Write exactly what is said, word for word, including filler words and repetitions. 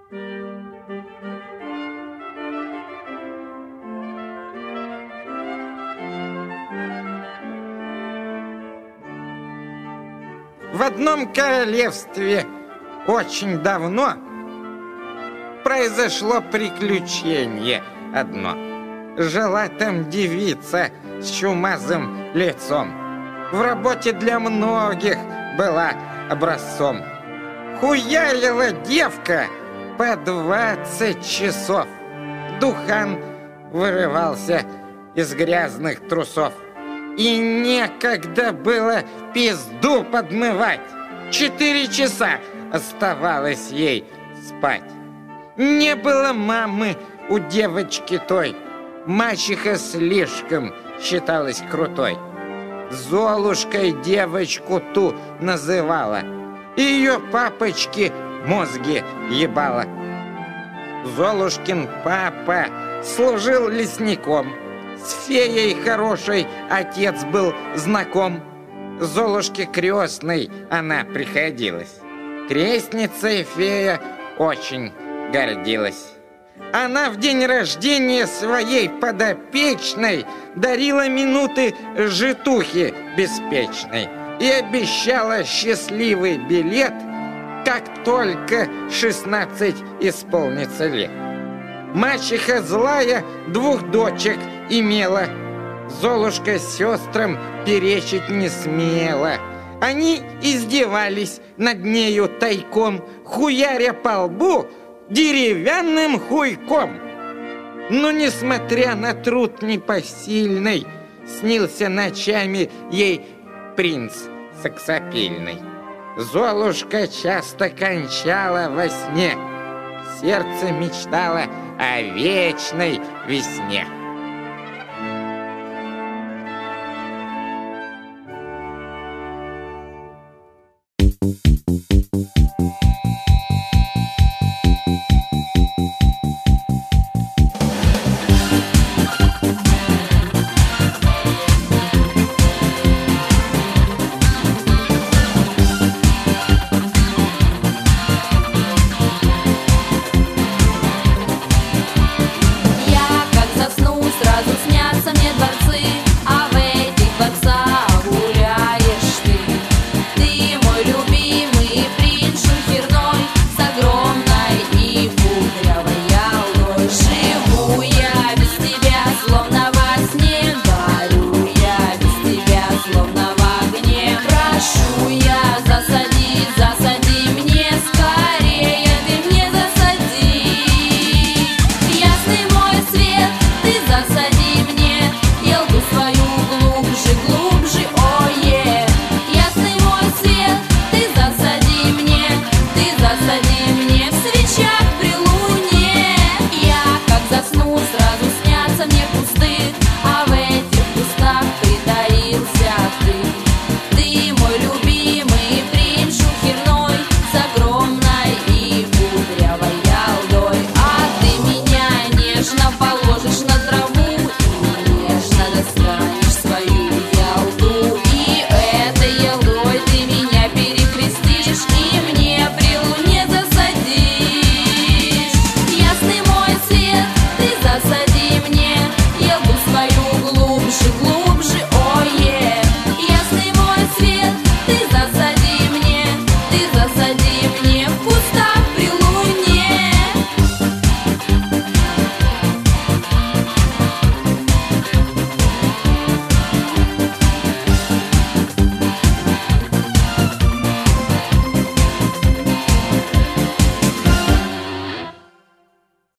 В одном королевстве очень давно произошло приключение одно. Жила там девица с чумазым лицом. В работе для многих была образцом. Хуярила девка по двадцать часов. Духан вырывался из грязных трусов. И некогда было пизду подмывать. Четыре часа оставалось ей спать. Не было мамы у девочки той. Мачеха слишком считалась крутой. Золушкой девочку ту называла. Ее папочки мозги ебала. Золушкин папа служил лесником. С феей хорошей отец был знаком. Золушке крестной она приходилась. Крестницей фея очень гордилась. Она в день рождения своей подопечной дарила минуты житухи беспечной и обещала счастливый билет, как только шестнадцать исполнится лет. Мачеха злая двух дочек имела. Золушка с сестрам перечить не смела. Они издевались над нею тайком, хуяря по лбу деревянным хуйком. Но, несмотря на труд непосильный, снился ночами ей принц сексапильный. Золушка часто кончала во сне. Сердце мечтало о вечной весне.